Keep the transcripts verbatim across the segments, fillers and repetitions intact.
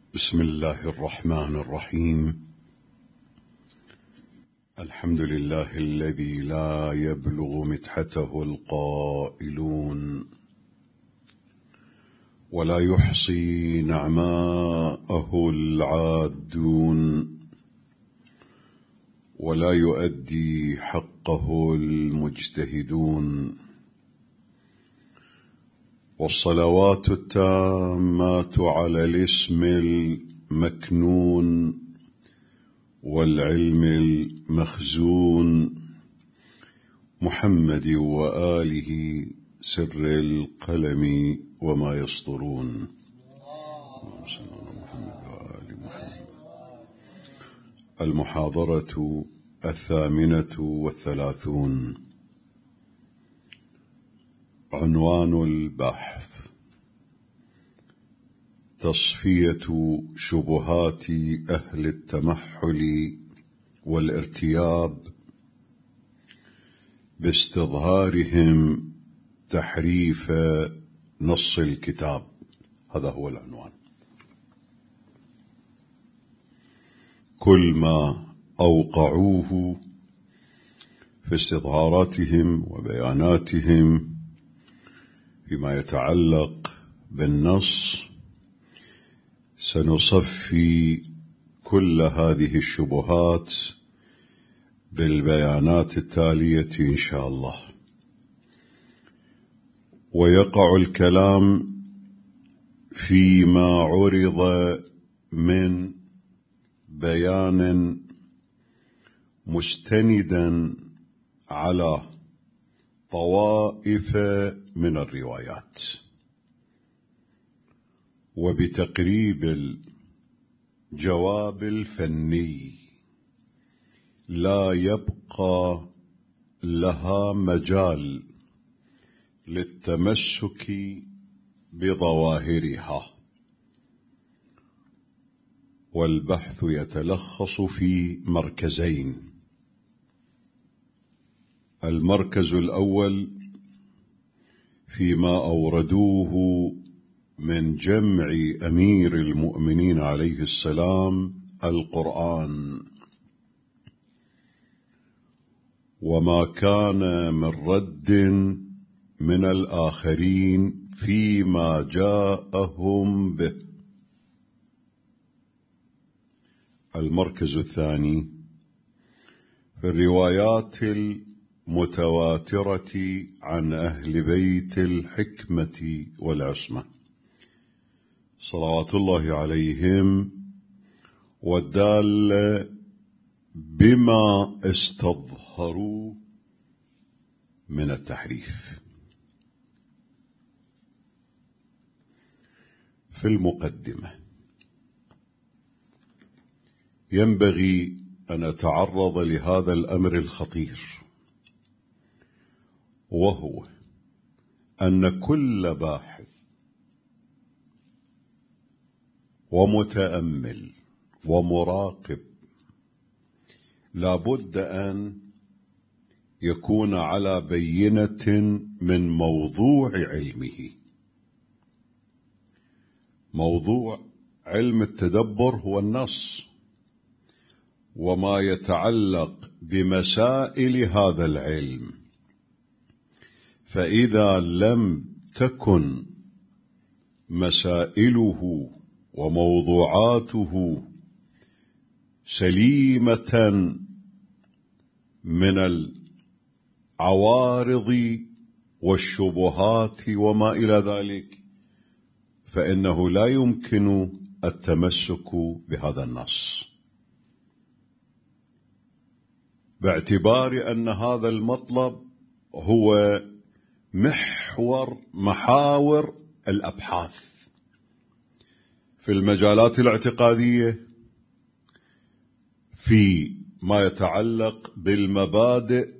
بسم الله الرحمن الرحيم. الحمد لله الذي لا يبلغ مدحته القائلون ولا يحصي نعماءه العادون ولا يؤدي حقه المجتهدون، والصلوات التامات على الاسم المكنون والعلم المخزون محمد وآله سر القلم وما يسطرون. محمد وآل محمد. المحاضرة الثامنة والثلاثون. عنوان البحث: تصفية شبهات أهل التمحل والارتياب باستظهارهم تحريف نص الكتاب. هذا هو العنوان. كل ما أوقعوه في استظهاراتهم وبياناتهم فيما يتعلق بالنص سنصفي كل هذه الشبهات بالبيانات التالية إن شاء الله. ويقع الكلام فيما عرض من بيان مستندا على طوائف من الروايات، وبتقريب الجواب الفني لا يبقى لها مجال للتمسك بظواهرها، والبحث يتلخص في مركزين. المركز الأول فيما أوردوه من جمع أمير المؤمنين عليه السلام القرآن، وما كان من رد من الآخرين فيما جاءهم به. المركز الثاني في الروايات المتواترة عن أهل بيت الحكمة والعصمة صلوات الله عليهم، والدال بما استظهروا من التحريف. في المقدمة ينبغي أن أتعرض لهذا الأمر الخطير، وهو أن كل باحث ومتأمل ومراقب لابد أن يكون على بينة من موضوع علمه. موضوع علم التدبر هو النص وما يتعلق بمسائل هذا العلم، فإذا لم تكن مسائله وموضوعاته سليمة من العوارض والشبهات وما إلى ذلك، فإنه لا يمكن التمسك بهذا النص، باعتبار أن هذا المطلب هو محور محاور الأبحاث في المجالات الاعتقادية، في ما يتعلق بالمبادئ،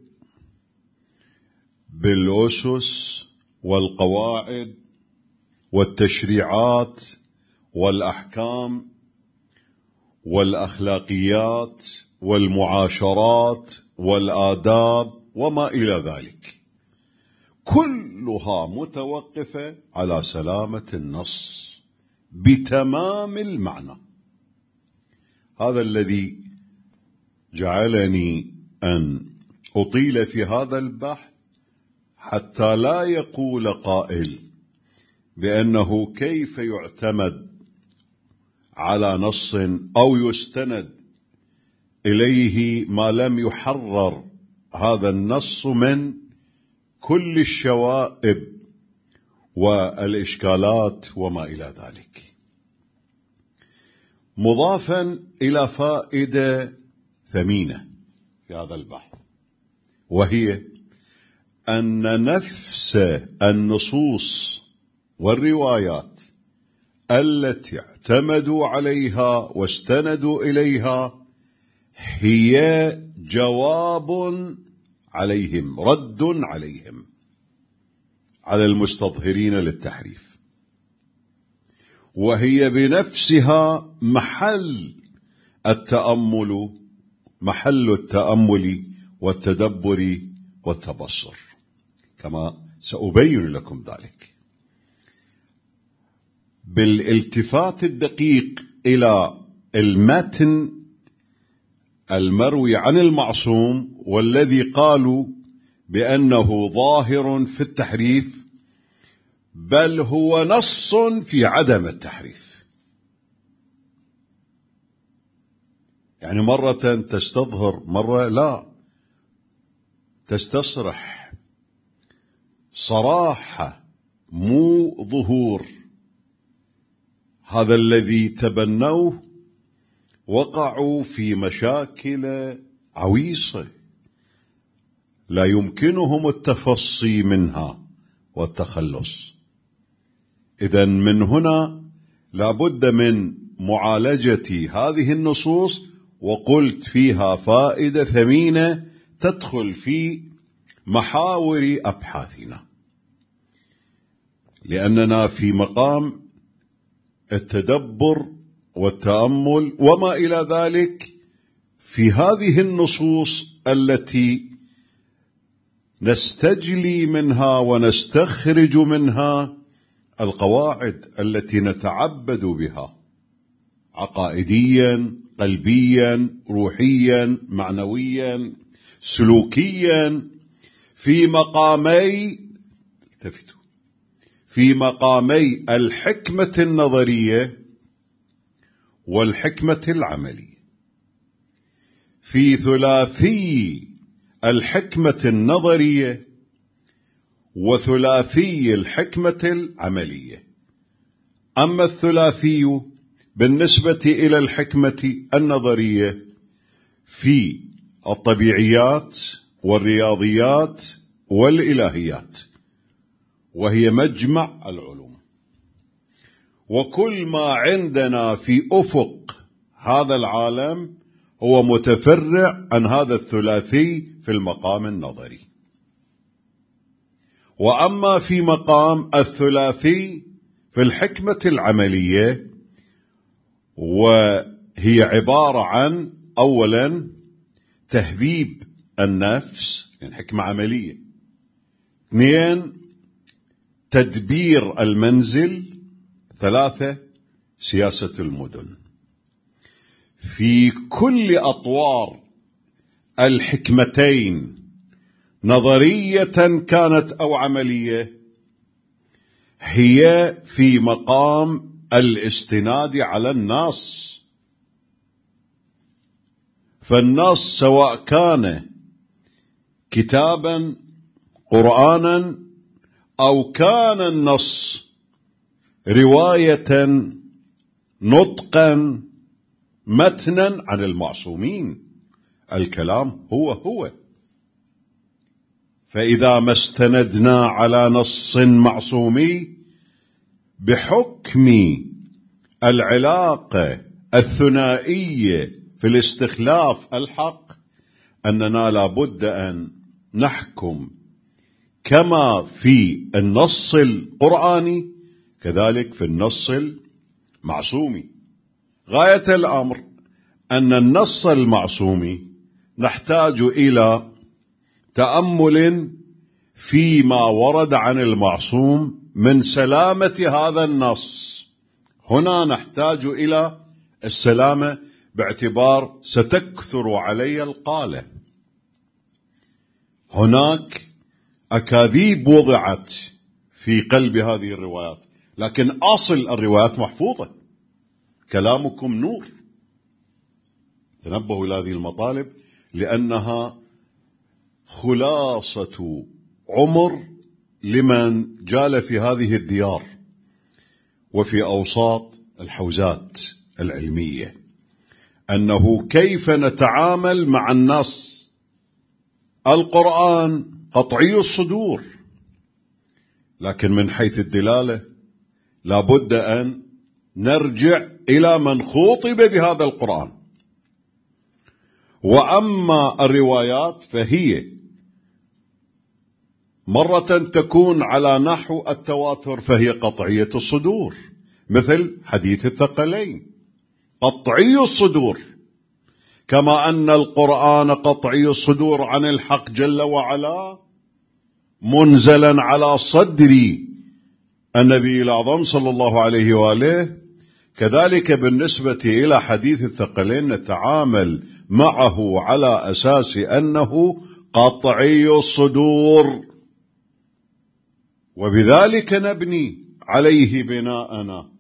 بالأسس والقواعد والتشريعات والأحكام والأخلاقيات والمعاشرات والآداب وما إلى ذلك، كلها متوقفة على سلامة النص بتمام المعنى. هذا الذي جعلني أن أطيل في هذا البحث، حتى لا يقول قائل بأنه كيف يعتمد على نص أو يستند إليه ما لم يحرر هذا النص من كل الشوائب والإشكالات وما إلى ذلك. مضافا إلى فائدة ثمينة في هذا البحث، وهي أن نفس النصوص والروايات التي اعتمدوا عليها واستندوا إليها هي جواب عليهم، رد عليهم، على المستظهرين للتحريف، وهي بنفسها محل التأمل محل التأمل والتدبر والتبصر، كما سأبين لكم ذلك بالالتفات الدقيق إلى المتن المروي عن المعصوم، والذي قالوا بأنه ظاهر في التحريف، بل هو نص في عدم التحريف. يعني مرة تستظهر، مرة لا، تستصرح صراحة مو ظهور. هذا الذي تبنوه وقعوا في مشاكل عويصة لا يمكنهم التفصي منها والتخلص. إذن من هنا لابد من معالجة هذه النصوص، وقلت فيها فائدة ثمينة تدخل في محاور أبحاثنا، لأننا في مقام التدبر والتأمل وما إلى ذلك في هذه النصوص التي نستجلي منها ونستخرج منها القواعد التي نتعبد بها عقائديا، قلبيا، روحيا، معنويا، سلوكيا، في مقامي التفتوا في مقامي الحكمة النظرية والحكمة العملية، في ثلاثي الحكمة النظرية وثلاثي الحكمة العملية. أما الثلاثي بالنسبة إلى الحكمة النظرية في الطبيعيات والرياضيات والإلهيات، وهي مجمع العلوم، وكل ما عندنا في أفق هذا العالم هو متفرع عن هذا الثلاثي في المقام النظري. وأما في مقام الثلاثي في الحكمة العملية، وهي عبارة عن أولا تهذيب النفس، يعني حكمة عملية. اثنين تدبير المنزل. ثلاثة سياسة المدن. في كل أطوار الحكمتين نظرية كانت أو عملية، هي في مقام الاستناد على النص. فالنص سواء كان كتابا قرآنا أو كان النص رواية نطقا متنا عن المعصومين، الكلام هو هو. فإذا ما استندنا على نص معصومي بحكم العلاقة الثنائية في الاستخلاف الحق، أننا لابد أن نحكم كما في النص القرآني كذلك في النص المعصومي. غاية الأمر أن النص المعصومي نحتاج إلى تأمل فيما ورد عن المعصوم من سلامة هذا النص. هنا نحتاج إلى السلامة باعتبار ستكثر علي القالة. هناك أكاذيب وضعت في قلب هذه الروايات، لكن أصل الروايات محفوظة. كلامكم نور. تنبهوا إلى هذه المطالب لأنها خلاصة عمر لمن جال في هذه الديار وفي أوساط الحوزات العلمية، أنه كيف نتعامل مع النص. القرآن قطعي الصدور، لكن من حيث الدلالة لابد أن نرجع إلى من خوطب بهذا القرآن. وأما الروايات فهي مرة تكون على نحو التواتر فهي قطعية الصدور، مثل حديث الثقلين قطعي الصدور، كما أن القرآن قطعي الصدور عن الحق جل وعلا منزلا على صدر النبي الأعظم صلى الله عليه وآله. كذلك بالنسبة إلى حديث الثقلين نتعامل معه على أساس أنه قطعي الصدور، وبذلك نبني عليه بناءنا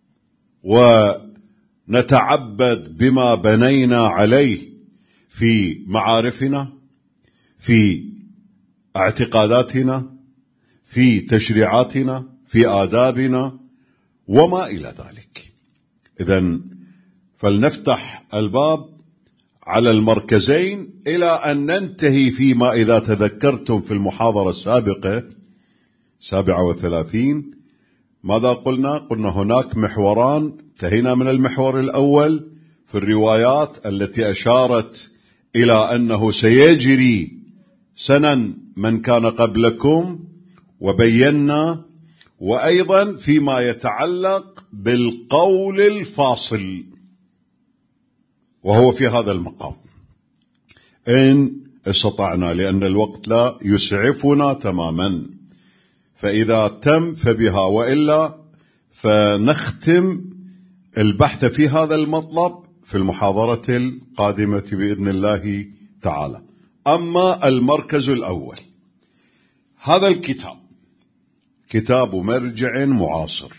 ونتعبد بما بنينا عليه في معارفنا، في اعتقاداتنا، في تشريعاتنا، في آدابنا وما إلى ذلك. إذن فلنفتح الباب على المركزين إلى أن ننتهي فيما إذا تذكرتم في المحاضرة السابقة سابعة وثلاثين ماذا قلنا؟ قلنا هناك محوران. انتهينا من المحور الأول في الروايات التي أشارت إلى أنه سيجري سنن من كان قبلكم، وبينا وأيضا فيما يتعلق بالقول الفاصل، وهو في هذا المقام إن استطعنا، لأن الوقت لا يسعفنا تماما، فإذا تم فبها، وإلا فنختم البحث في هذا المطلب في المحاضرة القادمة بإذن الله تعالى. أما المركز الأول، هذا الكتاب كتاب مرجع معاصر،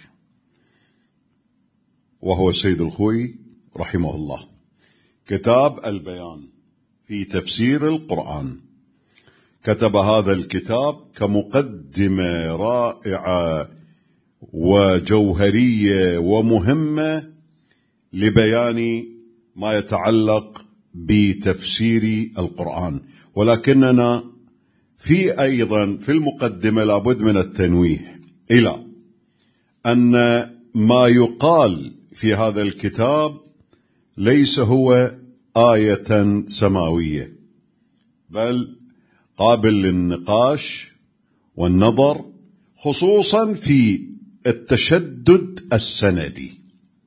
وهو السيد الخوئي رحمه الله، كتاب البيان في تفسير القرآن. كتب هذا الكتاب كمقدمة رائعة وجوهرية ومهمة لبيان ما يتعلق بتفسير القرآن، ولكننا في أيضا في المقدمة لابد من التنويه إلى أن ما يقال في هذا الكتاب ليس هو آية سماوية، بل قابل للنقاش والنظر، خصوصا في التشدد السندي.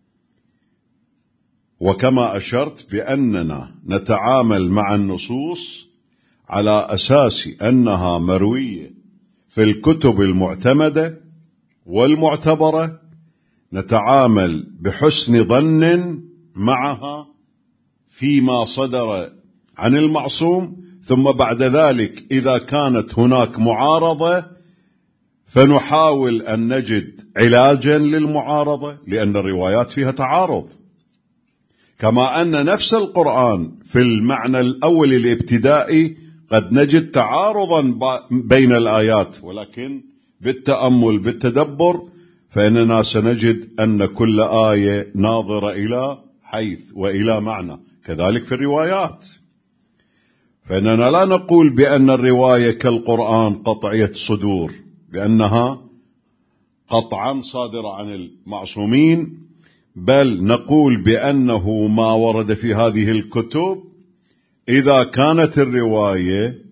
وكما أشرت بأننا نتعامل مع النصوص على أساس أنها مروية في الكتب المعتمدة والمعتبرة، نتعامل بحسن ظن معها فيما صدر عن المعصوم، ثم بعد ذلك إذا كانت هناك معارضة فنحاول أن نجد علاجا للمعارضة، لأن الروايات فيها تعارض. كما أن نفس القرآن في المعنى الأول الابتدائي قد نجد تعارضا بين الآيات، ولكن بالتأمل بالتدبر فإننا سنجد أن كل آية ناظرة إلى حيث وإلى معنى. كذلك في الروايات، فإننا لا نقول بأن الرواية كالقرآن قطعية الصدور، بأنها قطعا صادرة عن المعصومين، بل نقول بأنه ما ورد في هذه الكتب إذا كانت الرواية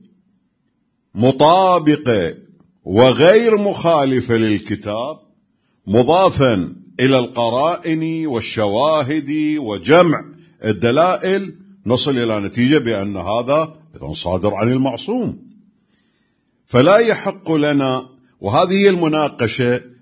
مطابقة وغير مخالفة للكتاب، مضافا إلى القرائن والشواهد وجمع الدلائل، نصل إلى نتيجة بأن هذا صادر عن المعصوم. فلا يحق لنا، وهذه المناقشة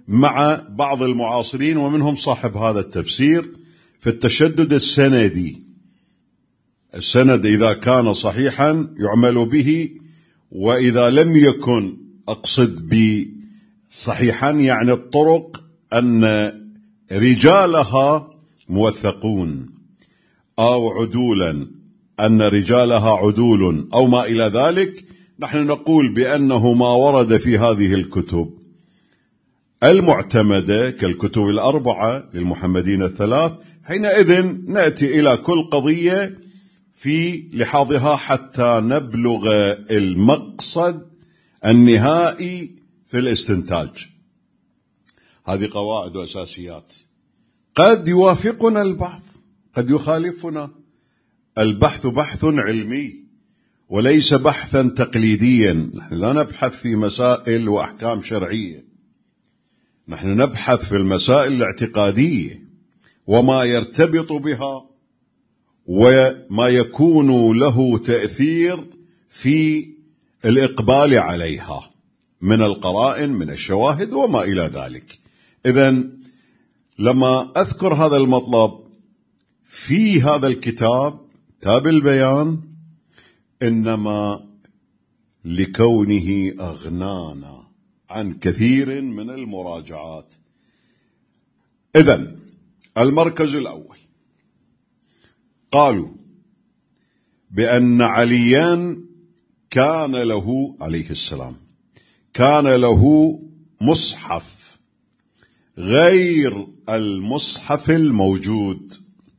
مع بعض المعاصرين ومنهم صاحب هذا التفسير في التشدد السندي. السند إذا كان صحيحا يعمل به، وإذا لم يكن، أقصد بصحيحا يعني الطرق أن رجالها موثقون أو عدولا، أن رجالها عدول أو ما إلى ذلك، نحن نقول بأنه ما ورد في هذه الكتب المعتمدة كالكتب الأربعة للمحمدين الثلاث، حينئذ نأتي إلى كل قضية في لحاظها حتى نبلغ المقصد النهائي في الاستنتاج. هذه قواعد وأساسيات. قد يوافقنا البعض، قد يخالفنا. البحث بحث علمي وليس بحثا تقليديا. نحن لا نبحث في مسائل وأحكام شرعية، نحن نبحث في المسائل الاعتقادية وما يرتبط بها وما يكون له تأثير في الإقبال عليها من القرائن، من الشواهد وما إلى ذلك. إذن لما أذكر هذا المطلب في هذا الكتاب كتاب البيان، إنما لكونه أغنانا عن كثير من المراجعات. إذن المركز الأول قالوا بأن عليا كان له عليه السلام كان له مصحف غير المصحف الموجود،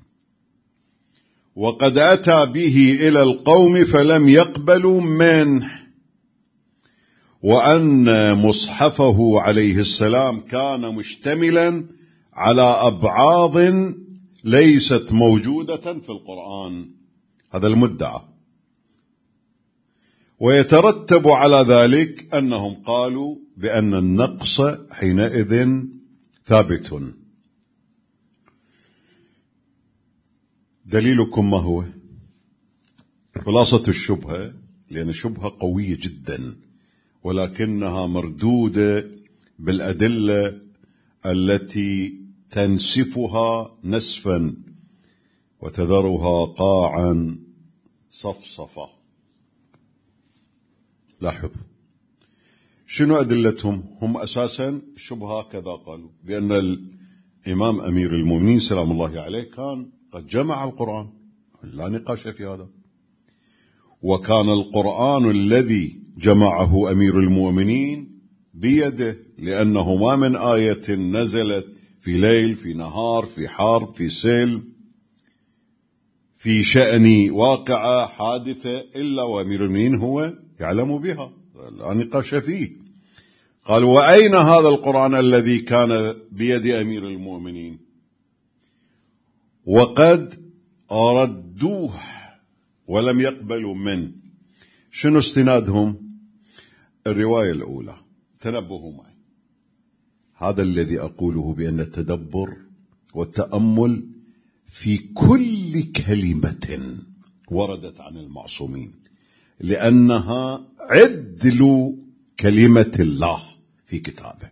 وقد أتى به إلى القوم فلم يقبلوا منه، وأن مصحفه عليه السلام كان مشتملا على أبعاض ليست موجودة في القرآن. هذا المدعى. ويترتب على ذلك أنهم قالوا بأن النقص حينئذ ثابت. دليلكم ما هو؟ خلاصة الشبهة، لأن الشبهة قوية جدا ولكنها مردودة بالأدلة التي تنسفها نسفا وتذرها قاعا صفصفا. لاحظ شنو أدلتهم. هم أساسا الشبهة كذا قالوا بأن الإمام أمير المؤمنين سلام الله عليه كان قد جمع القرآن، لا نقاش في هذا، وكان القرآن الذي جمعه أمير المؤمنين بيده، لأنه ما من آية نزلت في ليل، في نهار، في حرب، في سلم، في شأن واقعة حادثة إلا وأمير المؤمنين هو يعلم بها، لا نقاش فيه. قالوا وأين هذا القرآن الذي كان بيد أمير المؤمنين؟ وقد ردوه ولم يقبلوا منه. شنو استنادهم؟ الرواية الأولى. تنبهوا معي، هذا الذي أقوله بأن التدبر والتأمل في كل كلمة وردت عن المعصومين، لأنها عدل كلمة الله في كتابه.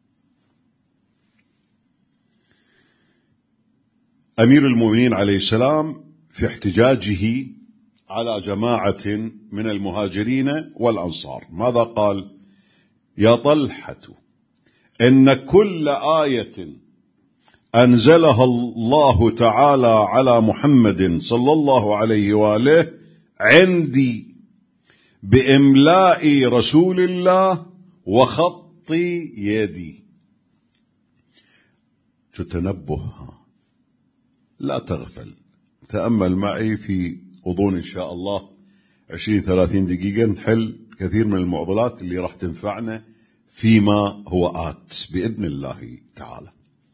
أمير المؤمنين عليه السلام في احتجاجه على جماعة من المهاجرين والأنصار ماذا قال؟ يا طلحة إن كل آية أنزلها الله تعالى على محمد صلى الله عليه وآله عندي بإملاء رسول الله وخط يدي. شو تنبه، لا تغفل. تأمل معي في غضون إن شاء الله عشرين ثلاثين دقيقة نحل كثير من المعضلات اللي راح تنفعنا فيما هو آت بإذن الله تعالى.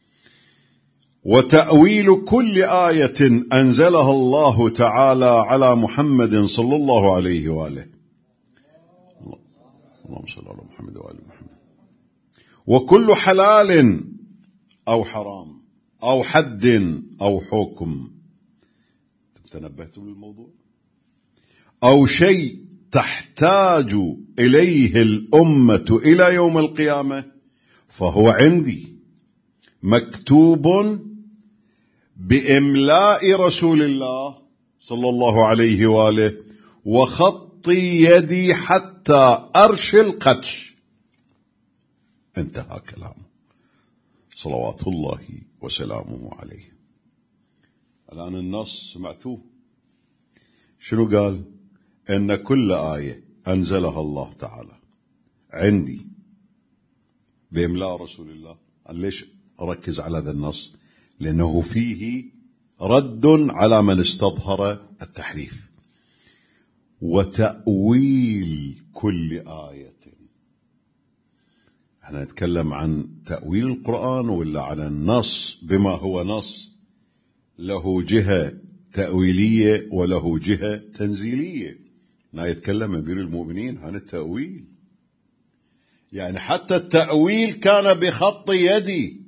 وتأويل كل آية أنزلها الله تعالى على محمد صلى الله عليه وآله، اللهم صل على محمد وآل محمد، وكل حلال أو حرام أو حد أو حكم، تنبهتم للموضوع، أو شيء تحتاج إليه الأمة إلى يوم القيامة، فهو عندي مكتوب بإملاء رسول الله صلى الله عليه وآله وخط يدي حتى أرش القدش. انتهى كلامه صلوات الله وسلامه عليه. الآن النص سمعتوه شنو قال؟ إن كل آية أنزلها الله تعالى عندي بإملاء رسول الله. ليش أركز على هذا النص؟ لأنه فيه رد على من استظهر التحريف وتأويل كل آية. احنا نتكلم عن تأويل القرآن ولا على النص بما هو نص له جهة تأويلية وله جهة تنزيلية؟ لا يتكلم أمير المؤمنين عن التأويل، يعني حتى التأويل كان بخط يدي.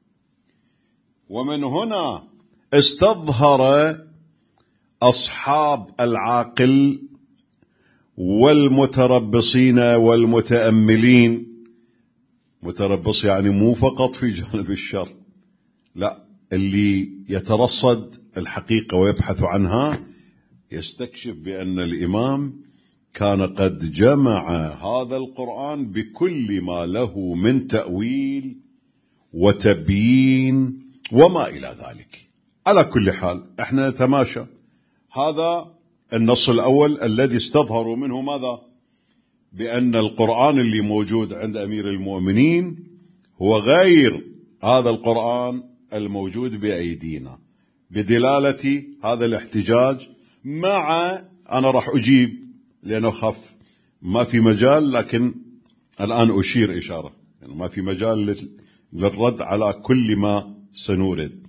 ومن هنا استظهر أصحاب العاقل والمتربصين والمتأملين. متربص يعني مو فقط في جانب الشر، لا، اللي يترصد الحقيقة ويبحث عنها يستكشف بأن الإمام كان قد جمع هذا القرآن بكل ما له من تأويل وتبيين وما إلى ذلك. على كل حال احنا نتماشى. هذا النص الأول الذي استظهروا منه ماذا؟ بأن القرآن اللي موجود عند أمير المؤمنين هو غير هذا القرآن الموجود بأيدينا، بدلالة هذا الاحتجاج. مع أنا راح أجيب لأنه خف ما في مجال، لكن الآن أشير إشارة يعني ما في مجال للرد على كل ما سنورد.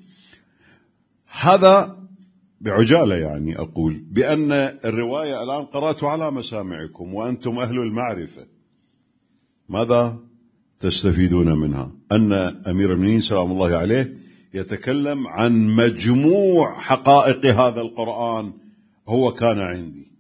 هذا بعجالة يعني أقول بأن الرواية الآن قرأت على مسامعكم وأنتم أهل المعرفة. ماذا تستفيدون منها؟ أن أمير المؤمنين سلام الله عليه يتكلم عن مجموع حقائق هذا القرآن هو كان عندي،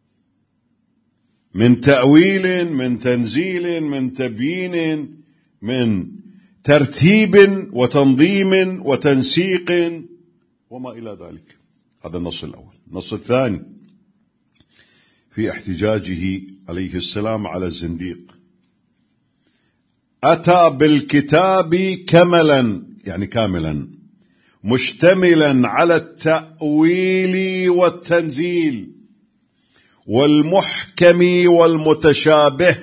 من تأويل، من تنزيل، من تبيين، من ترتيب وتنظيم وتنسيق وما إلى ذلك. هذا النص الأول. النص الثاني في احتجاجه عليه السلام على الزنديق: أتى بالكتاب كملا، يعني كاملا، مشتملا على التأويل والتنزيل والمحكم والمتشابه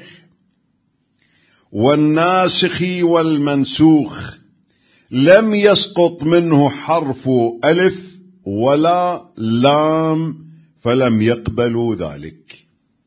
والناسخ والمنسوخ، لم يسقط منه حرف ألف ولا لام فلم يقبلوا ذلك.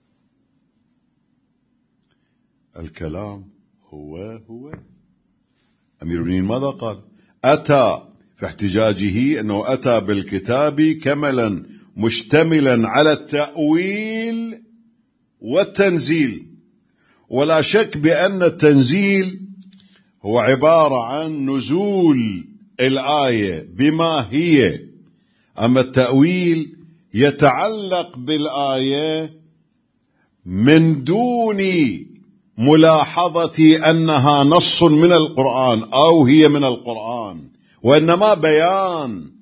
الكلام هو هو أمير المؤمنين ماذا قال؟ أتى في احتجاجه أنه أتى بالكتاب كملا مشتملا على التأويل والتنزيل. ولا شك بأن التنزيل هو عبارة عن نزول الآية بما هي، أما التأويل يتعلق بالآية من دون ملاحظة أنها نص من القرآن أو هي من القرآن، وإنما بيان.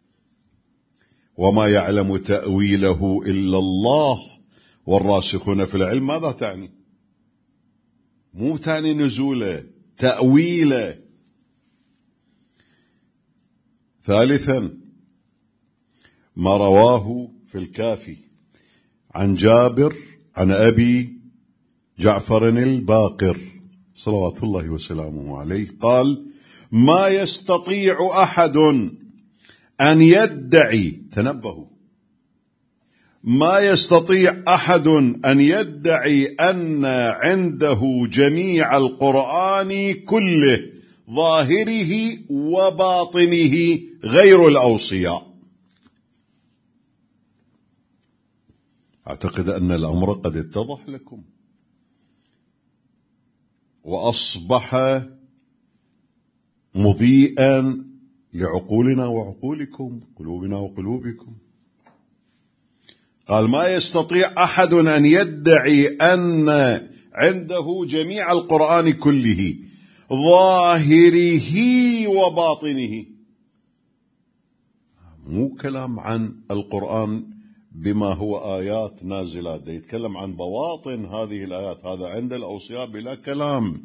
وما يعلم تأويله إلا الله والراسخون في العلم. ماذا تعني؟ مو تعني نزوله، تأويله. ثالثا ما رواه في الكافي عن جابر عن أبي جعفر الباقر صلوات الله وسلامه عليه قال: ما يستطيع أحد أن يدعي، تنبهوا، ما يستطيع أحد أن يدعي أن عنده جميع القرآن كله ظاهره وباطنه غير الأوصياء. أعتقد أن الأمر قد اتضح لكم وأصبح مضيئا لعقولنا وعقولكم، قلوبنا وقلوبكم. قال: ما يستطيع أحد أن يدعي أن عنده جميع القرآن كله ظاهره وباطنه. مو كلام عن القرآن بما هو آيات نازلات، يتكلم عن بواطن هذه الآيات. هذا عند الأوصياء بلا كلام.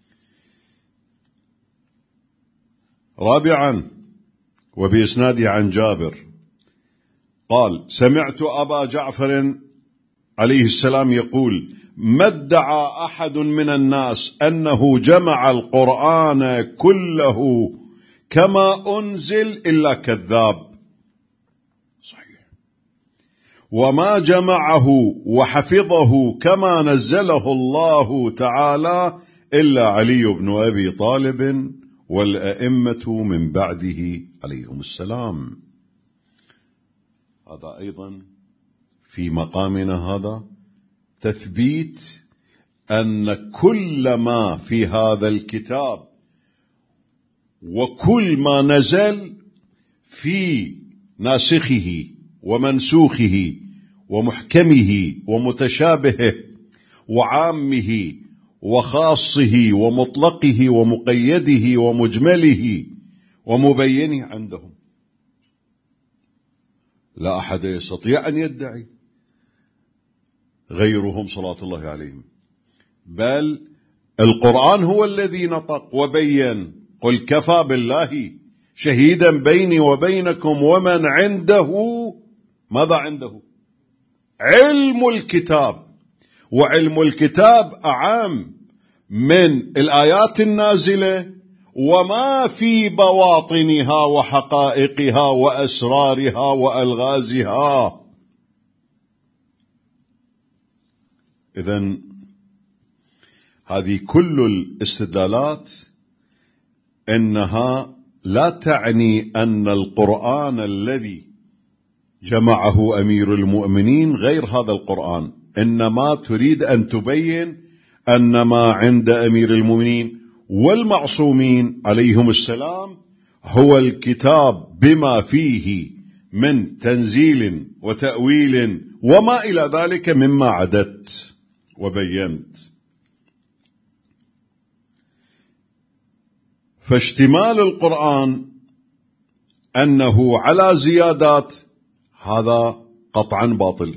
رابعا، وبإسناده عن جابر قال: سمعت أبا جعفر عليه السلام يقول: ما ادعى أحد من الناس أنه جمع القرآن كله كما أنزل إلا كذاب. صحيح. وما جمعه وحفظه كما نزله الله تعالى إلا علي بن أبي طالب والأئمة من بعده عليهم السلام. هذا أيضا في مقامنا هذا تثبيت أن كل ما في هذا الكتاب وكل ما نزل في ناسخه ومنسوخه ومحكمه ومتشابهه وعامه وخاصه ومطلقه ومقيده ومجمله ومبينه عندهم. لا أحد يستطيع أن يدعي غيرهم صلاة الله عليهم، بل القرآن هو الذي نطق وبين: قل كفى بالله شهيدا بيني وبينكم ومن عنده ماذا عنده؟ علم الكتاب. وعلم الكتاب أعم من الآيات النازلة وما في بواطنها وحقائقها وأسرارها وألغازها. إذن هذه كل الاستدلالات إنها لا تعني أن القرآن الذي جمعه أمير المؤمنين غير هذا القرآن، إنما تريد أن تبين أن ما عند أمير المؤمنين والمعصومين عليهم السلام هو الكتاب بما فيه من تنزيل وتأويل وما إلى ذلك مما عددت وبينت. فاشتمال القرآن أنه على زيادات هذا قطعا باطل،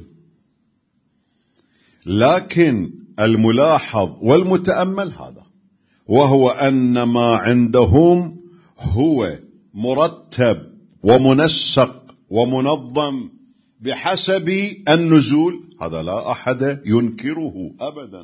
لكن الملاحظ والمتأمل هذا، وهو أن ما عندهم هو مرتب ومنسق ومنظم بحسب النزول. هذا لا أحد ينكره أبدا.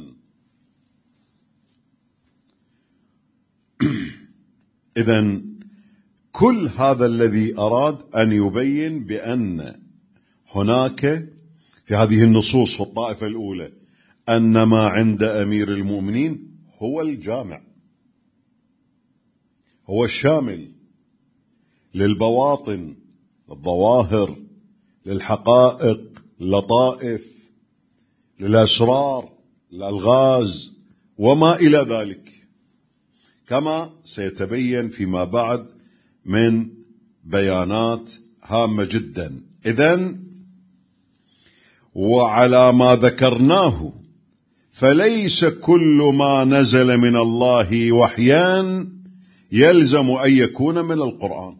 إذن كل هذا الذي أراد أن يبين بأن هناك في هذه النصوص في الطائفة الأولى أن ما عند أمير المؤمنين هو الجامع، هو الشامل للبواطن، للظواهر، للحقائق، للطائف، للأسرار، للألغاز وما إلى ذلك، كما سيتبين فيما بعد من بيانات هامة جدا. إذن وعلى ما ذكرناه فليس كل ما نزل من الله وحيا يلزم أن يكون من القرآن.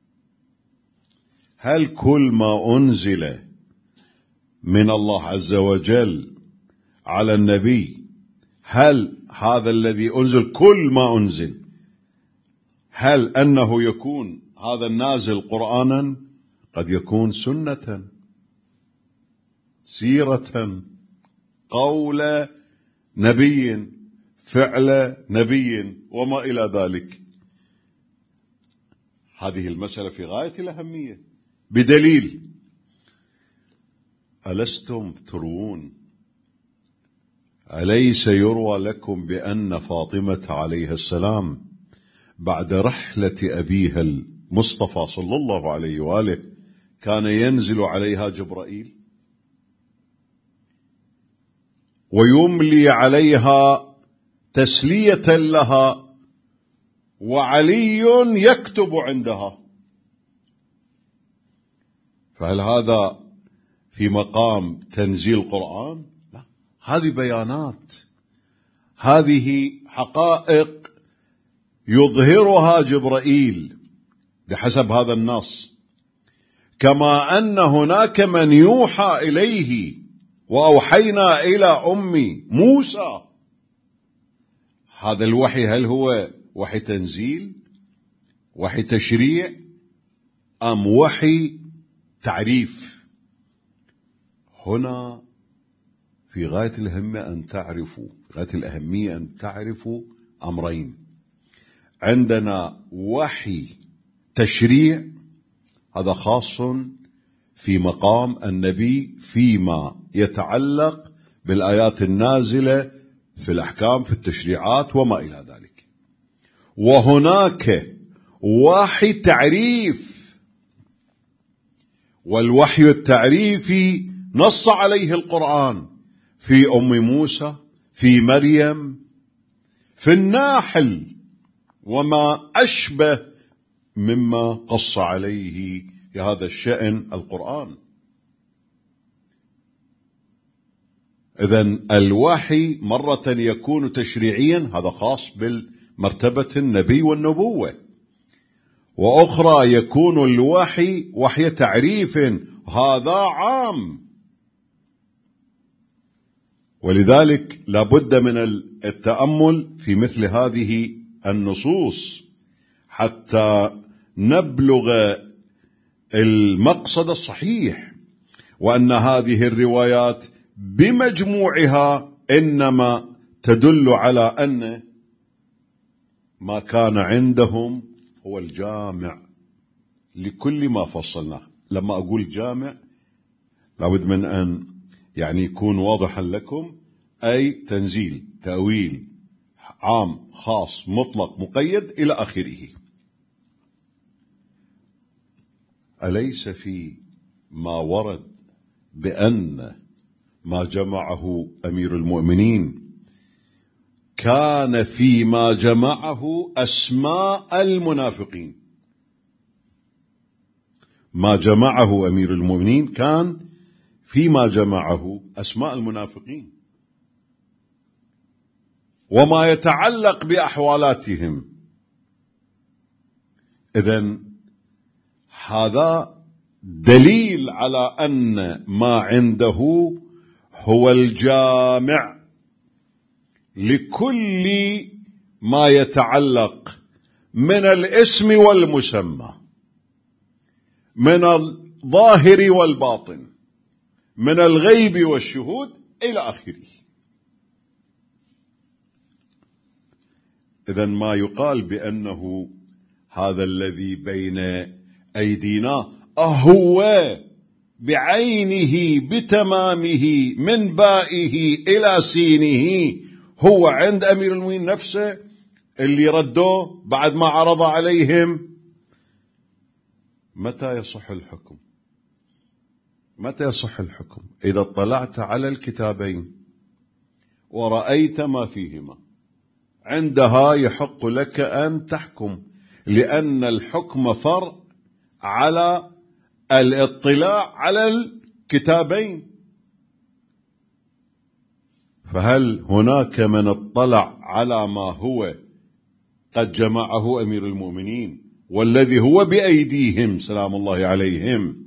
هل كل ما أنزل من الله عز وجل على النبي، هل هذا الذي أنزل كل ما أنزل هل أنه يكون هذا النازل قرآنا؟ قد يكون سنة، سيرة، قول نبي، فعل نبي وما إلى ذلك. هذه المسألة في غاية الأهمية، بدليل: ألستم تروون، أليس يروى لكم بأن فاطمة عليه السلام بعد رحلة أبيها المصطفى صلى الله عليه وآله كان ينزل عليها جبرائيل ويملي عليها تسلية لها، وعلي يكتب عندها؟ فهل هذا في مقام تنزيل قرآن؟ لا، هذه بيانات، هذه حقائق يظهرها جبرائيل بحسب هذا النص، كما أن هناك من يوحى إليه وأوحينا إلى أم موسى. هذا الوحي هل هو وحي تنزيل، وحي تشريع، أم وحي تعريف؟ هنا في غاية الأهمية أن تعرفوا في غاية الأهمية أن تعرفوا أمرين. عندنا وحي تشريع، هذا خاص في مقام النبي فيما يتعلق بالآيات النازلة في الأحكام في التشريعات وما إلى ذلك. وهناك وحي تعريف، والوحي التعريفي نص عليه القرآن في أم موسى، في مريم، في الناحل وما أشبه مما قص عليه في هذا الشأن القرآن. إذن الوحي مرة يكون تشريعيا، هذا خاص بالمرتبة النبي والنبوة، وأخرى يكون الوحي وحي تعريف، هذا عام. ولذلك لابد من التأمل في مثل هذه النصوص حتى نبلغ المقصد الصحيح، وأن هذه الروايات بمجموعها إنما تدل على أن ما كان عندهم هو الجامع لكل ما فصلناه. لما أقول جامع لابد من أن يعني يكون واضحا لكم، أي تنزيل، تأويل، عام، خاص، مطلق، مقيد إلى آخره. أليس في ما ورد بأن ما جمعه أمير المؤمنين كان فيما جمعه أسماء المنافقين؟ ما جمعه أمير المؤمنين كان فيما جمعه أسماء المنافقين وما يتعلق بأحوالاتهم. إذن هذا دليل على أن ما عنده هو الجامع لكل ما يتعلق من الاسم والمسمى، من الظاهر والباطن، من الغيب والشهود إلى آخره. إذن ما يقال بأنه هذا الذي بين أيدينا أهو بعينه بتمامه من بائه إلى سينه هو عند أمير المؤمنين نفسه اللي ردوه بعد ما عرض عليهم، متى يصح الحكم؟ متى يصح الحكم؟ إذا اطلعت على الكتابين ورأيت ما فيهما، عندها يحق لك أن تحكم، لأن الحكم فرع على الاطلاع على الكتابين. فهل هناك من اطلع على ما هو قد جمعه أمير المؤمنين والذي هو بأيديهم سلام الله عليهم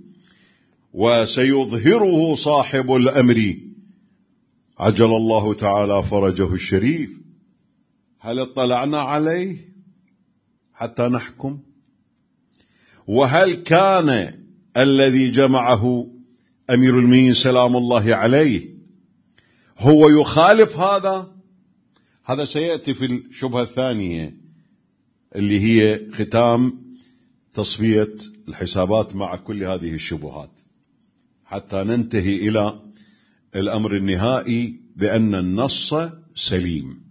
وسيظهره صاحب الأمر عجل الله تعالى فرجه الشريف؟ هل اطلعنا عليه حتى نحكم؟ وهل كان الذي جمعه أمير المؤمنين سلام الله عليه هو يخالف هذا؟ هذا سيأتي في الشبهة الثانية اللي هي ختام تصفية الحسابات مع كل هذه الشبهات، حتى ننتهي إلى الأمر النهائي بأن النص سليم.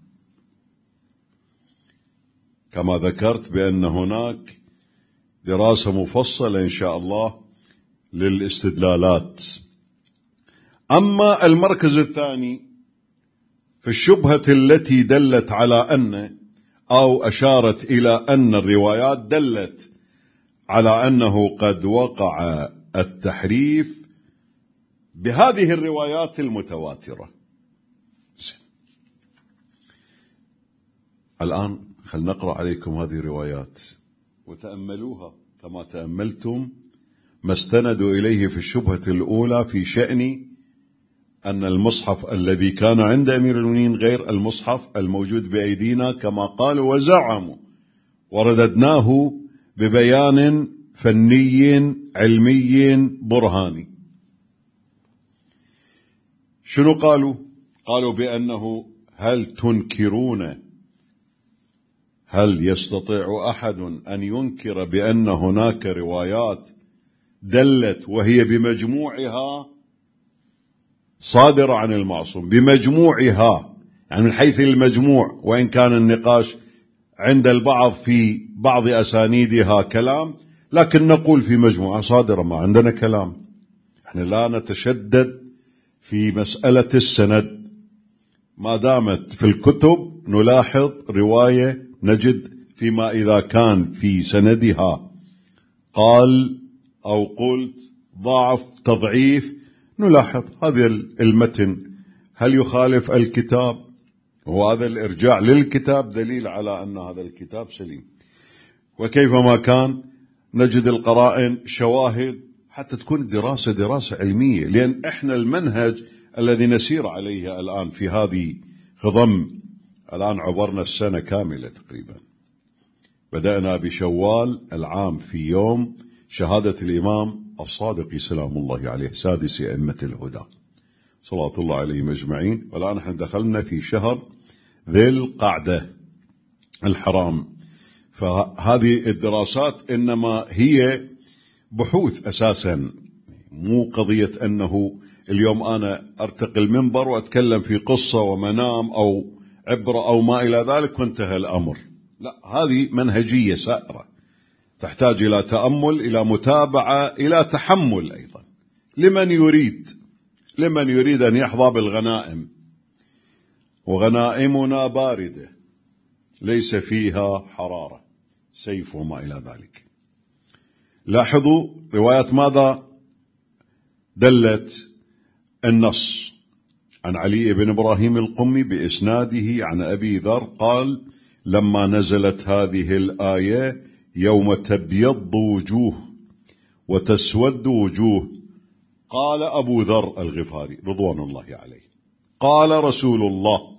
كما ذكرت بأن هناك دراسة مفصلة إن شاء الله للاستدلالات. أما المركز الثاني في الشبهة التي دلت على أن أو أشارت إلى أن الروايات دلت على أنه قد وقع التحريف بهذه الروايات المتواترة. الآن خل نقرأ عليكم هذه الروايات وتأملوها كما تأملتم ما استندوا إليه في الشبهة الأولى في شأن أن المصحف الذي كان عند أمير المؤمنين غير المصحف الموجود بأيدينا كما قالوا وزعموا، ورددناه ببيان فني علمي برهاني. شنو قالوا؟ قالوا بأنه هل تنكرون، هل يستطيع أحد أن ينكر بأن هناك روايات دلت وهي بمجموعها صادرة عن المعصوم، بمجموعها يعني من حيث المجموع، وإن كان النقاش عند البعض في بعض أسانيدها كلام، لكن نقول في مجموعة صادرة، ما عندنا كلام. احنا لا نتشدد في مسألة السند، ما دامت في الكتب نلاحظ رواية نجد فيما إذا كان في سندها قال أو قلت ضعف تضعيف، نلاحظ هذا المتن هل يخالف الكتاب، وهذا الإرجاع للكتاب دليل على أن هذا الكتاب سليم. وكيفما كان نجد القرائن شواهد حتى تكون دراسة دراسة علمية، لأن إحنا المنهج الذي نسير عليه الآن في هذه خضم، الآن عبرنا السنة كاملة تقريبا، بدأنا بشوال العام في يوم شهادة الإمام الصادق سلام الله عليه سادس أئمة الهدى صلوات الله عليهم أجمعين، والآن نحن دخلنا في شهر ذي القعدة الحرام. فهذه الدراسات إنما هي بحوث أساسا، مو قضية أنه اليوم أنا أرتقي المنبر وأتكلم في قصة ومنام أو عبرة أو ما إلى ذلك وانتهى الأمر. لا، هذه منهجية سائرة تحتاج إلى تأمل، إلى متابعة، إلى تحمل أيضا لمن يريد لمن يريد أن يحظى بالغنائم. وغنائمنا باردة ليس فيها حرارة، سيف وما إلى ذلك. لاحظوا رواية ماذا دلت النص عن علي بن إبراهيم القمي بإسناده عن أبي ذر قال: لما نزلت هذه الآية يوم تبيض وجوه وتسود وجوه، قال أبو ذر الغفاري رضوان الله عليه: قال رسول الله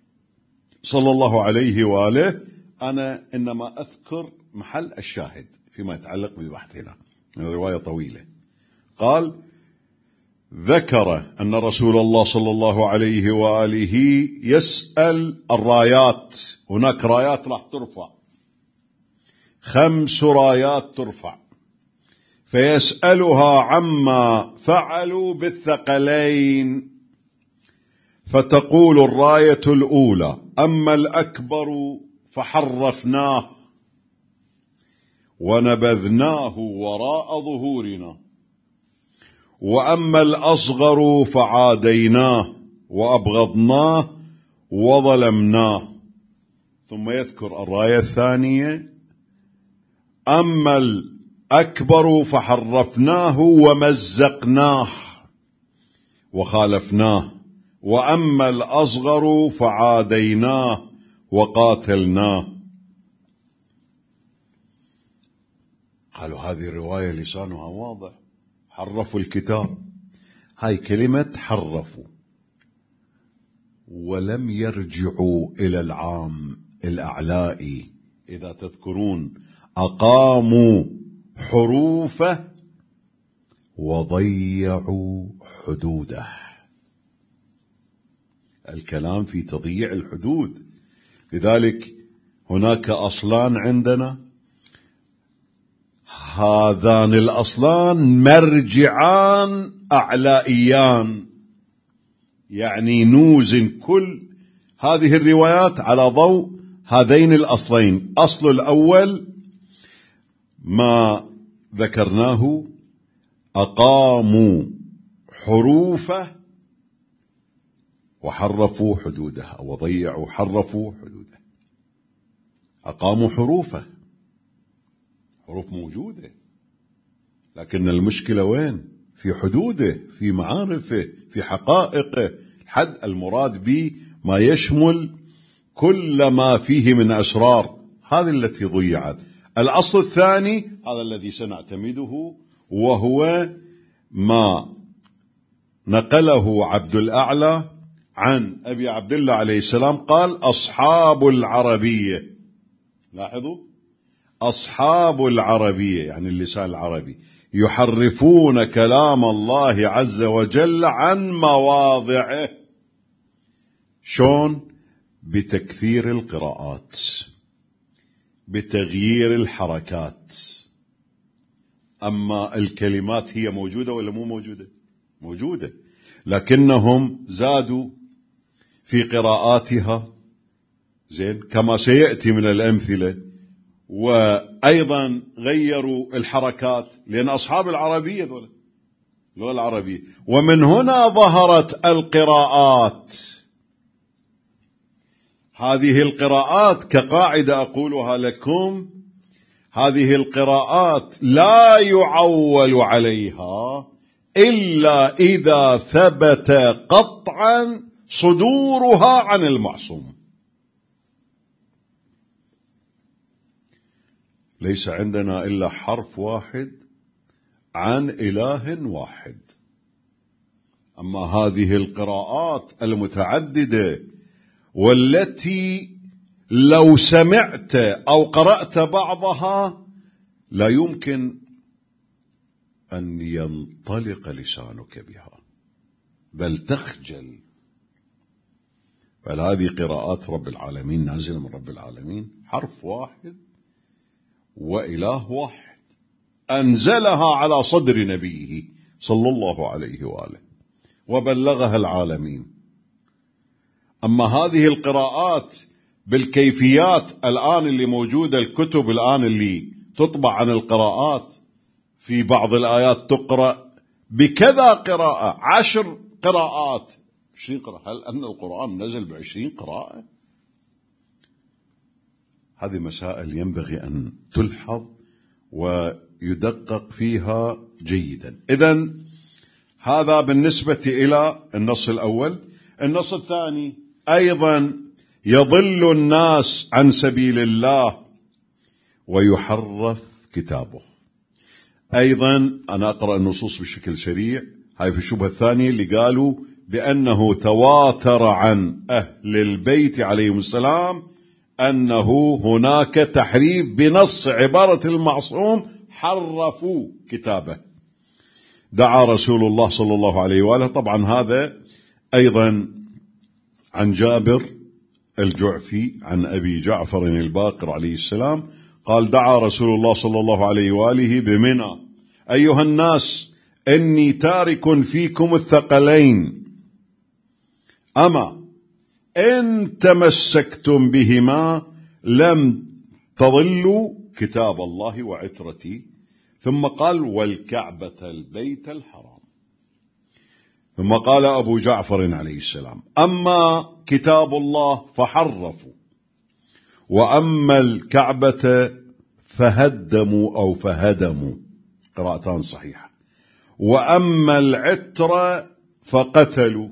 صلى الله عليه وآله. أنا إنما أذكر محل الشاهد فيما يتعلق ببحثنا، الرواية طويلة. قال: ذكر أن رسول الله صلى الله عليه وآله يسأل الرايات، هناك رايات راح ترفع، خمس رايات ترفع، فيسألها عما فعلوا بالثقلين، فتقول الراية الأولى: أما الأكبر فحرفناه ونبذناه وراء ظهورنا، وأما الأصغر فعاديناه وأبغضناه وظلمناه. ثم يذكر الراية الثانية: أما الأكبر فحرفناه ومزقناه وخالفناه، وأما الأصغر فعاديناه وقاتلناه. قالوا هذه الرواية لسانها واضح، حرفوا الكتاب. هاي كلمة حرفوا، ولم يرجعوا إلى العام الأعلائي. إذا تذكرون أقاموا حروفه وضيعوا حدوده. الكلام في تضييع الحدود. لذلك هناك أصلان عندنا، هذان الأصلان مرجعان أعلائيان، يعني نوزن كل هذه الروايات على ضوء هذين الأصلين. أصل الأول ما ذكرناه: أقاموا حروفه وحرفوا حدودها، وضيعوا حرفوا حدوده. أقاموا حروفه، حروف موجودة، لكن المشكلة وين؟ في حدوده، في معارفه، في حقائقه. الحد المراد به ما يشمل كل ما فيه من أسرار، هذه التي ضيعت. الأصل الثاني هذا الذي سنعتمده، وهو ما نقله عبد الأعلى عن أبي عبد الله عليه السلام قال: أصحاب العربية، لاحظوا، أصحاب العربية يعني اللسان العربي، يحرفون كلام الله عز وجل عن مواضعه. شون؟ بتكثير القراءات، بتغيير الحركات. أما الكلمات هي موجودة ولا مو موجودة؟ موجودة، لكنهم زادوا في قراءاتها، زين، كما سيأتي من الأمثلة، وأيضا غيروا الحركات، لأن أصحاب العربية ذولا اللغة العربية. ومن هنا ظهرت القراءات. هذه القراءات كقاعدة أقولها لكم، هذه القراءات لا يعول عليها إلا إذا ثبت قطعا صدورها عن المعصوم. ليس عندنا إلا حرف واحد عن إله واحد. أما هذه القراءات المتعددة والتي لو سمعت أو قرأت بعضها لا يمكن أن ينطلق لسانك بها، بل تخجل. بل هذه قراءات رب العالمين، نازلة من رب العالمين، حرف واحد وإله واحد، أنزلها على صدر نبيه صلى الله عليه وآله وبلغها العالمين. أما هذه القراءات بالكيفيات الآن اللي موجودة، الكتب الآن اللي تطبع عن القراءات، في بعض الآيات تقرأ بكذا قراءة، عشر قراءات، عشرين قراءة. هل أن القرآن نزل بعشرين قراءة؟ هذه مسائل ينبغي أن تلحظ ويدقق فيها جيدا. إذن هذا بالنسبة إلى النص الأول. النص الثاني أيضا: يضل الناس عن سبيل الله ويحرف كتابه. أيضا أنا أقرأ النصوص بشكل سريع. هاي في الشبهة الثانية اللي قالوا بأنه تواتر عن أهل البيت عليهم السلام أنه هناك تحريف بنص عبارة المعصوم، حرفوا كتابه. دعا رسول الله صلى الله عليه وآله، طبعا هذا أيضا عن جابر الجعفي عن أبي جعفر الباقر عليه السلام قال: دعا رسول الله صلى الله عليه وآله بمنى: أيها الناس، إني تارك فيكم الثقلين، أما إن تمسكتم بهما لم تضلوا كتاب الله وعترتي. ثم قال: والكعبة البيت الحرام. ثم قال أبو جعفر عليه السلام: أما كتاب الله فحرفوا، وأما الكعبة فهدموا أو فهدموا، قراءتان صحيحة، وأما العتر فقتلوا،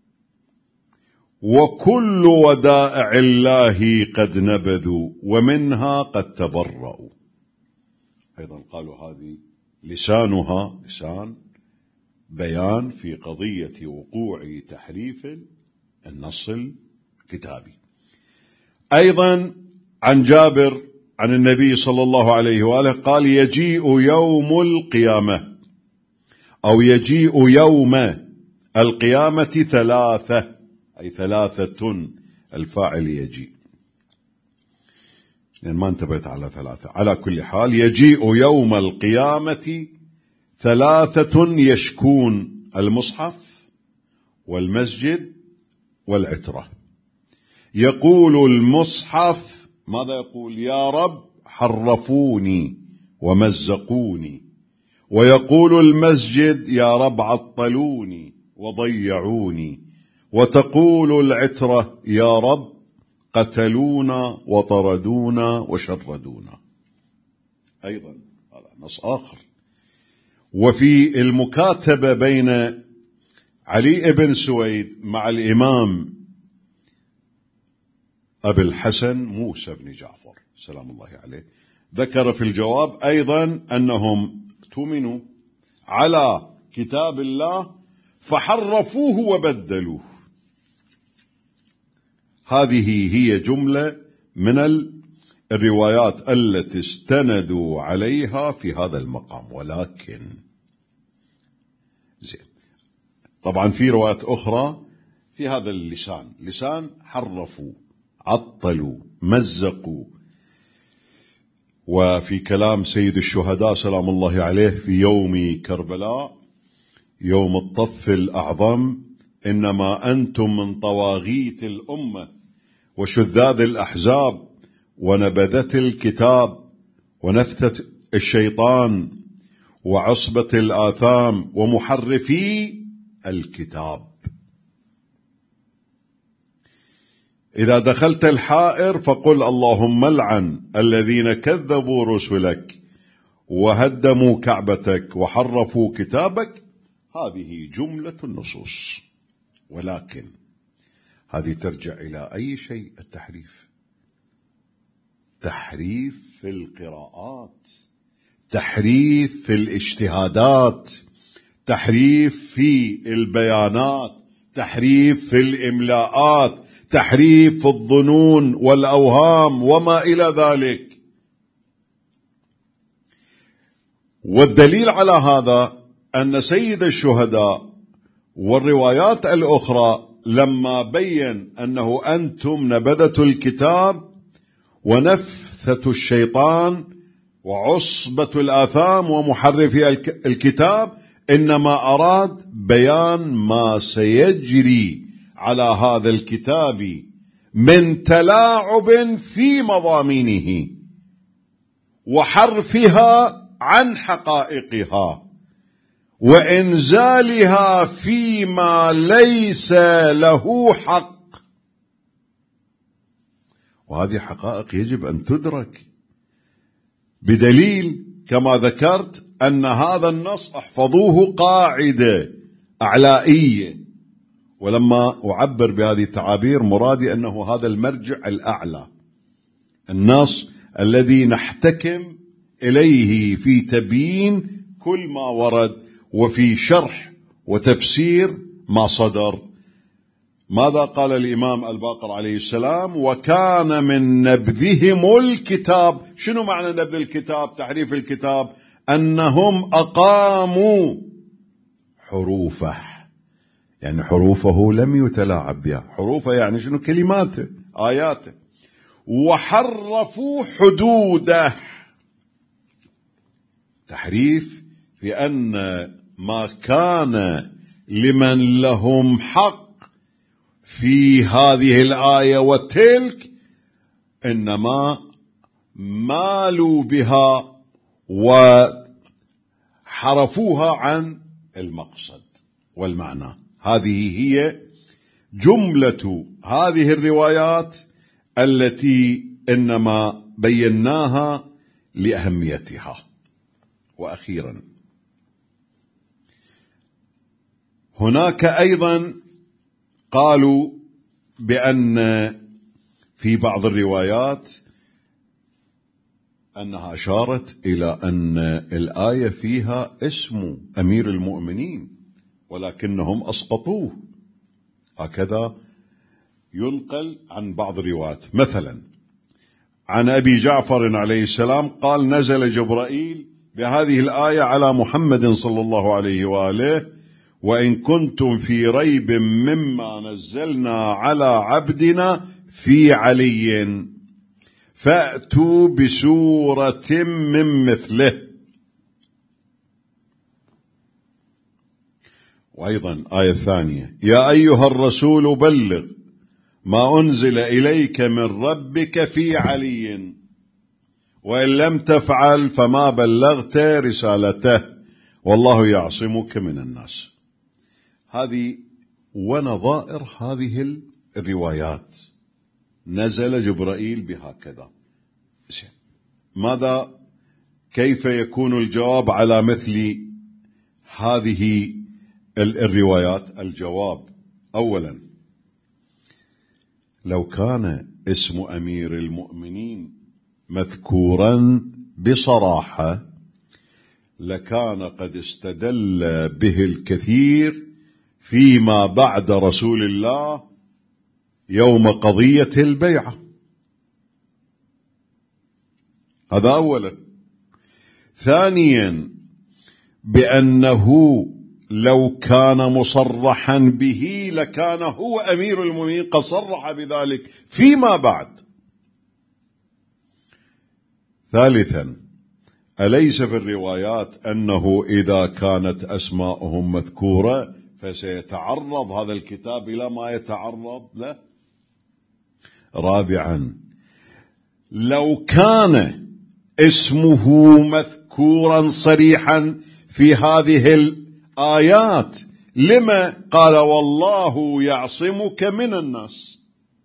وكل ودائع الله قد نبذوا، ومنها قد تبرأوا. أيضا قالوا هذه لسانها لسان بيان في قضية وقوع تحريف النص الكتابي. أيضا عن جابر عن النبي صلى الله عليه وآله قال: يجيء يوم القيامة، أو يجيء يوم القيامة ثلاثة، أي ثلاثة، الفاعل يجيء، يعني ما انتبهت على ثلاثة. على كل حال يجيء يوم القيامة ثلاثة يشكون المصحف والمسجد والعترة. يقول المصحف ماذا يقول؟ يا رب حرفوني ومزقوني. ويقول المسجد: يا رب عطلوني وضيعوني. وتقول العترة: يا رب قتلونا وطردونا وشردونا. أيضا هذا نص آخر. وفي المكاتبة بين علي بن سويد مع الإمام أبي الحسن موسى بن جعفر سلام الله عليه ذكر في الجواب أيضا أنهم اؤتمنوا على كتاب الله فحرفوه وبدلوه. هذه هي جملة من الروايات التي استندوا عليها في هذا المقام. ولكن زين، طبعا في روايات أخرى في هذا اللسان، لسان حرفوا، عطلوا، مزقوا. وفي كلام سيد الشهداء سلام الله عليه في يوم كربلاء، يوم الطف الأعظم، إنما أنتم من طواغيت الأمة وشذاذ الأحزاب ونبذة الكتاب ونفثة الشيطان وعصبة الآثام ومحرفي الكتاب. إذا دخلت الحائر فقل اللهم لعن الذين كذبوا رسلك وهدموا كعبتك وحرفوا كتابك. هذه جملة النصوص. ولكن هذه ترجع إلى أي شيء؟ التحريف. تحريف في القراءات، تحريف في الاجتهادات، تحريف في البيانات، تحريف في الإملاءات، تحريف في الظنون والأوهام وما إلى ذلك. والدليل على هذا أن سيد الشهداء والروايات الأخرى لما بين أنه أنتم نبذة الكتاب ونفثة الشيطان وعصبة الآثام ومحرفي الكتاب، إنما أراد بيان ما سيجري على هذا الكتاب من تلاعب في مضامينه وحرفها عن حقائقها وإنزالها فيما ليس له حق. وهذه حقائق يجب أن تدرك، بدليل كما ذكرت أن هذا النص احفظوه قاعدة أعلائية. ولما أعبر بهذه التعابير مرادي أنه هذا المرجع الأعلى، النص الذي نحتكم إليه في تبيين كل ما ورد وفي شرح وتفسير ما صدر. ماذا قال الإمام الباقر عليه السلام؟ وكان من نبذهم الكتاب. شنو معنى نبذ الكتاب؟ تحريف الكتاب، أنهم أقاموا حروفه، يعني حروفه لم يتلاعب بها. حروفه يعني شنو؟ كلماته، آياته. وحرفوا حدوده. تحريف في أن ما كان لمن لهم حق في هذه الآية وتلك إنما مالوا بها وحرفوها عن المقصد والمعنى. هذه هي جملة هذه الروايات التي إنما بيناها لأهميتها. وأخيرا هناك أيضا قالوا بأن في بعض الروايات أنها أشارت إلى أن الآية فيها اسم أمير المؤمنين ولكنهم أسقطوه. هكذا ينقل عن بعض الروايات. مثلا عن أبي جعفر عليه السلام قال نزل جبرائيل بهذه الآية على محمد صلى الله عليه وآله وإن كنتم في ريب مما نزلنا على عبدنا في علي فأتوا بسورة من مثله. وأيضا آية ثانية يا أيها الرسول بلغ ما أنزل إليك من ربك في علي وإن لم تفعل فما بلغت رسالته والله يعصمك من الناس. هذه ونظائر هذه الروايات نزل جبرائيل بهكذا. ماذا كيف يكون الجواب على مثل هذه الروايات؟ الجواب أولا لو كان اسم أمير المؤمنين مذكورا بصراحة لكان قد استدل به الكثير فيما بعد رسول الله يوم قضية البيعة. هذا أولا. ثانيا بأنه لو كان مصرحا به لكان هو أمير المؤمنين قد صرح بذلك فيما بعد. ثالثا أليس في الروايات أنه إذا كانت أسماءهم مذكورة فسيتعرض هذا الكتاب إلى ما يتعرض له؟ رابعا لو كان اسمه مذكورا صريحا في هذه الآيات لما قال والله يعصمك من الناس؟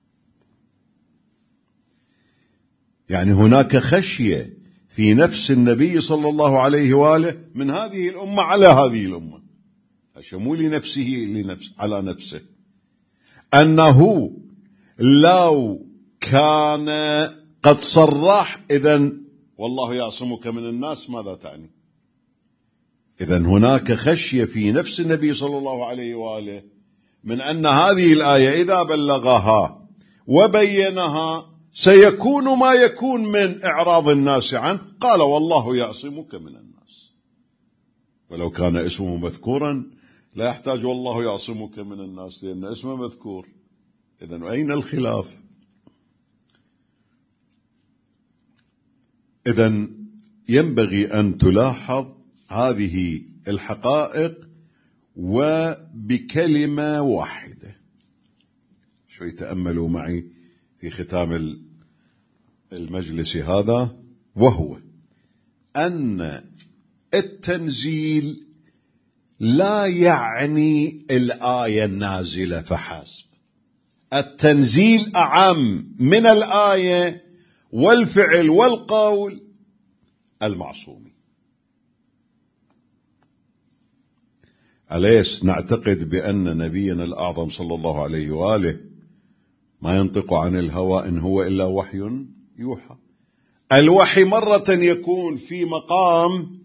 يعني هناك خشية في نفس النبي صلى الله عليه وآله من هذه الأمة على هذه الأمة، شمول نفسه لنفس على نفسه، أنه لو كان قد صرح إذن والله يعصمك من الناس ماذا تعني؟ إذن هناك خشية في نفس النبي صلى الله عليه وآله من أن هذه الآية إذا بلغها وبينها سيكون ما يكون من إعراض الناس عنه. قال والله يعصمك من الناس، ولو كان اسمه مذكورا لا يحتاج والله يعصمك من الناس لأن اسمه مذكور. إذن أين الخلاف؟ إذن ينبغي أن تلاحظ هذه الحقائق وبكلمة واحدة. شوي تأملوا معي في ختام المجلس هذا، وهو أن التنزيل لا يعني الآية النازلة فحسب. التنزيل أعم من الآية والفعل والقول المعصوم. أليس نعتقد بأن نبينا الأعظم صلى الله عليه وآله ما ينطق عن الهوى إن هو إلا وحي يوحى؟ الوحي مرة يكون في مقام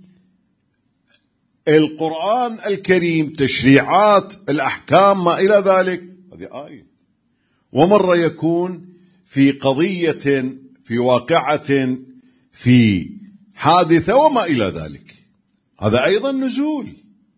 القرآن الكريم، تشريعات الأحكام ما إلى ذلك، هذه آية. ومرة يكون في قضية، في واقعة، في حادثة وما إلى ذلك، هذا أيضا نزول،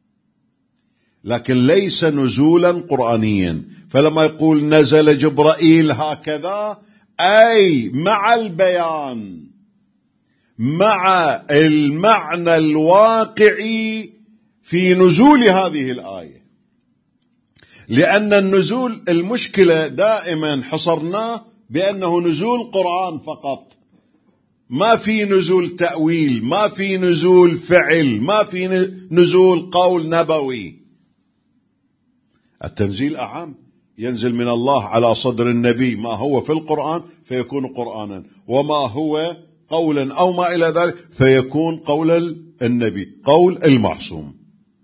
لكن ليس نزولا قرآنيا. فلما يقول نزل جبرائيل هكذا أي مع البيان، مع المعنى الواقعي في نزول هذه الآية. لأن النزول المشكلة دائما حصرناه بأنه نزول قرآن فقط، ما في نزول تأويل، ما في نزول فعل، ما في نزول قول نبوي. التنزيل أعم، ينزل من الله على صدر النبي ما هو في القرآن فيكون قرآنا، وما هو قولا أو ما إلى ذلك فيكون قول النبي، قول المعصوم.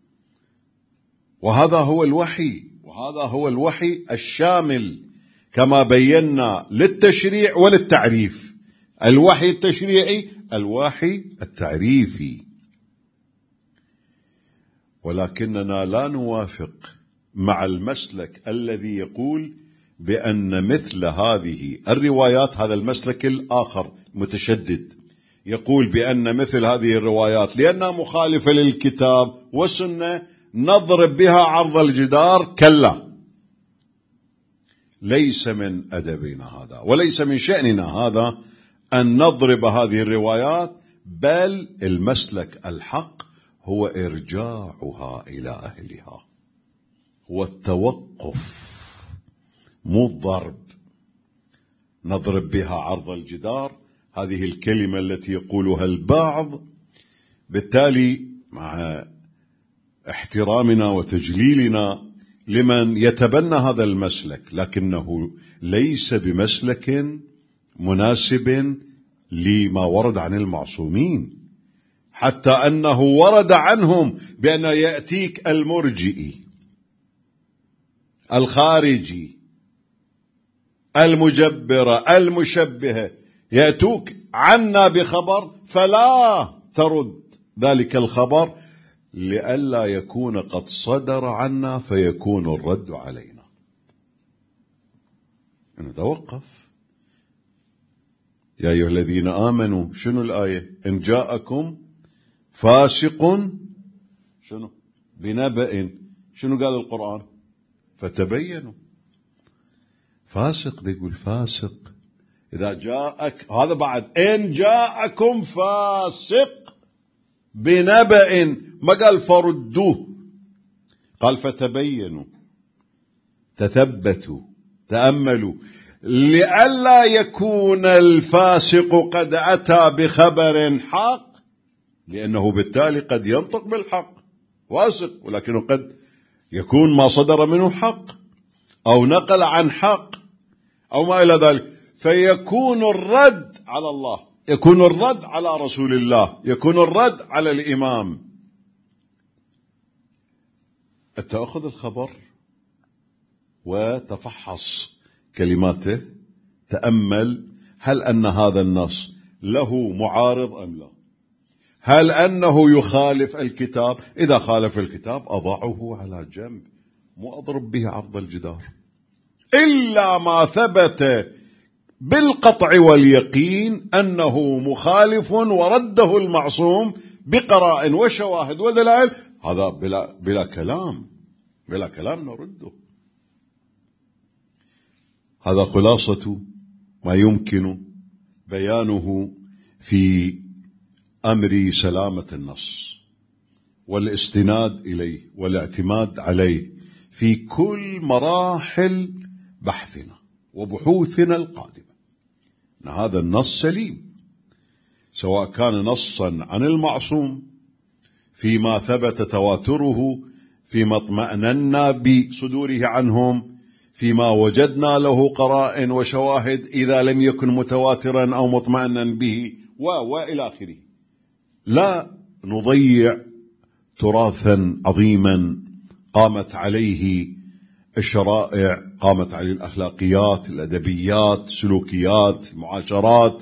وهذا هو الوحي، وهذا هو الوحي الشامل كما بينا للتشريع وللتعريف. الوحي التشريعي، الوحي التعريفي. ولكننا لا نوافق مع المسلك الذي يقول بأن مثل هذه الروايات، هذا المسلك الآخر متشدد يقول بأن مثل هذه الروايات لأنها مخالفة للكتاب والسنة نضرب بها عرض الجدار. كلا، ليس من أدبنا هذا وليس من شأننا هذا أن نضرب هذه الروايات، بل المسلك الحق هو إرجاعها إلى أهلها، هو التوقف، مو الضرب. نضرب بها عرض الجدار، هذه الكلمة التي يقولها البعض. بالتالي مع احترامنا وتجليلنا لمن يتبنى هذا المسلك، لكنه ليس بمسلك مناسب لما ورد عن المعصومين، حتى أنه ورد عنهم بأن يأتيك المرجئي الخارجي المجبرة المشبهة يأتوك عنا بخبر فلا ترد ذلك الخبر لئلا يكون قد صدر عنا فيكون الرد علينا. نتوقف. يا أيها الذين آمنوا، شنو الآية؟ إن جاءكم فاسق شنو بنبأ، شنو قال القرآن؟ فتبينوا. فاسق، ده يقول فاسق إذا جاءك، هذا بعد إن جاءكم فاسق بنبأ، ما قال فردوه، قال فتبينوا، تثبتوا، تأملوا، لئلا يكون الفاسق قد أتى بخبر حق، لأنه بالتالي قد ينطق بالحق واثق، ولكنه قد يكون ما صدر منه حق أو نقل عن حق أو ما إلى ذلك، فيكون الرد على الله، يكون الرد على رسول الله، يكون الرد على الإمام. تأخذ الخبر وتفحص كلماته، تأمل هل أن هذا النص له معارض أم لا، هل أنه يخالف الكتاب؟ إذا خالف الكتاب أضعه على جنب، مو أضرب به عرض الجدار، إلا ما ثبت بالقطع واليقين أنه مخالف ورده المعصوم بقرائن وشواهد ودلائل، هذا بلا, بلا كلام، بلا كلام نرده. هذا خلاصة ما يمكن بيانه في أمر سلامة النص والاستناد إليه والاعتماد عليه في كل مراحل بحثنا وبحوثنا القادمة. هذا النص سليم، سواء كان نصا عن المعصوم فيما ثبت تواتره، فيما اطمأننا بصدوره عنهم، فيما وجدنا له قرائن وشواهد إذا لم يكن متواترا أو مطمئنا به، وإلى آخره. لا نضيع تراثا عظيما قامت عليه الشرائع، قامت عليه الأخلاقيات، الأدبيات، سلوكيات، معاشرات.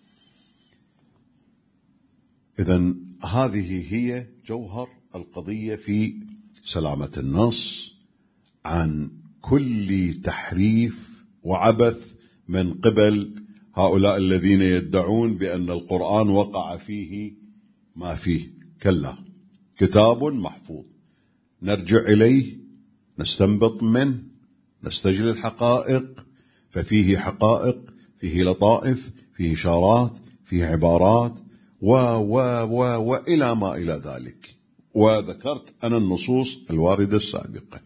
إذن هذه هي جوهر القضية في سلامة النص عن كل تحريف وعبث من قبل هؤلاء الذين يدعون بأن القرآن وقع فيه ما فيه. كلا، كتاب محفوظ نرجع إليه، نستنبط منه، نستجلي الحقائق، ففيه حقائق، فيه لطائف، فيه إشارات، فيه عبارات و و و وإلى ما إلى ذلك. وذكرت أنا النصوص الواردة السابقة.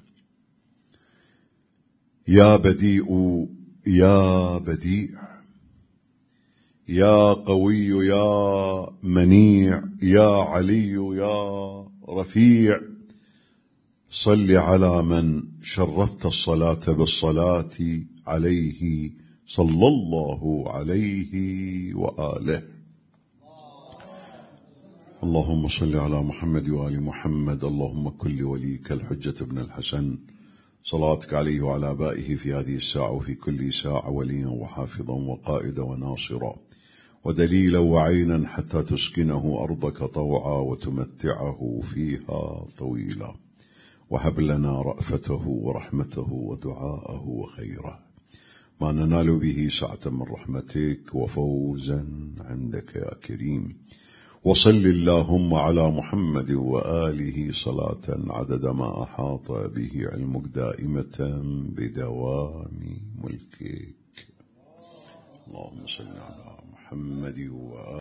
يا بديع يا بديع، يا قوي يا منيع، يا علي يا رفيع، صل على من شرفت الصلاة بالصلاة عليه صلى الله عليه وآله. اللهم صل على محمد وآل محمد. اللهم كن لوليك الحجة ابن الحسن صلاتك عليه وعلى آبائه في هذه الساعة وفي كل ساعة وليا وحافظا وقائدا وناصرا ودليلا وعينا حتى تسكنه أرضك طوعا وتمتعه فيها طويلا، وهب لنا رأفته ورحمته ودعاءه وخيره ما ننال به سعة من رحمتك وفوزا عندك يا كريم. وصل اللهم على محمد وآله صلاة عدد ما أحاط به علمك دائمة بدوام ملكك. اللهم صل على محمد وآله